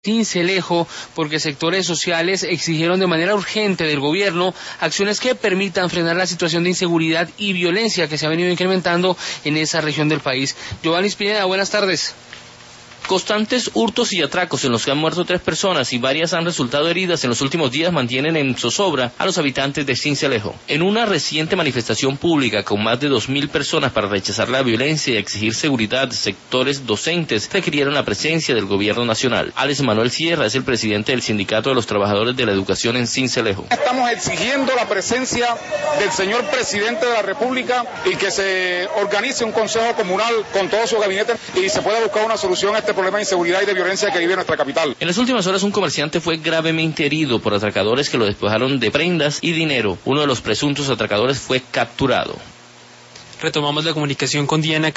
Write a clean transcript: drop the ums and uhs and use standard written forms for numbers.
Sincelejo, porque sectores sociales exigieron de manera urgente del gobierno acciones que permitan frenar la situación de inseguridad y violencia que se ha venido incrementando en esa región del país. Giovanni Pineda, buenas tardes. Constantes hurtos y atracos en los que han muerto 3 personas y varias han resultado heridas en los últimos días mantienen en zozobra a los habitantes de Sincelejo. En una reciente manifestación pública con más de 2.000 personas para rechazar la violencia y exigir seguridad, sectores docentes requirieron la presencia del gobierno nacional. Alex Manuel Sierra es el presidente del Sindicato de los Trabajadores de la Educación en Sincelejo. Estamos exigiendo la presencia del señor presidente de la República y que se organice un consejo comunal con todo su gabinete y se pueda buscar una solución a este problema de inseguridad y de violencia que vive nuestra capital. En las últimas horas un comerciante fue gravemente herido por atracadores que lo despojaron de prendas y dinero. Uno de los presuntos atracadores fue capturado. Retomamos la comunicación con Diana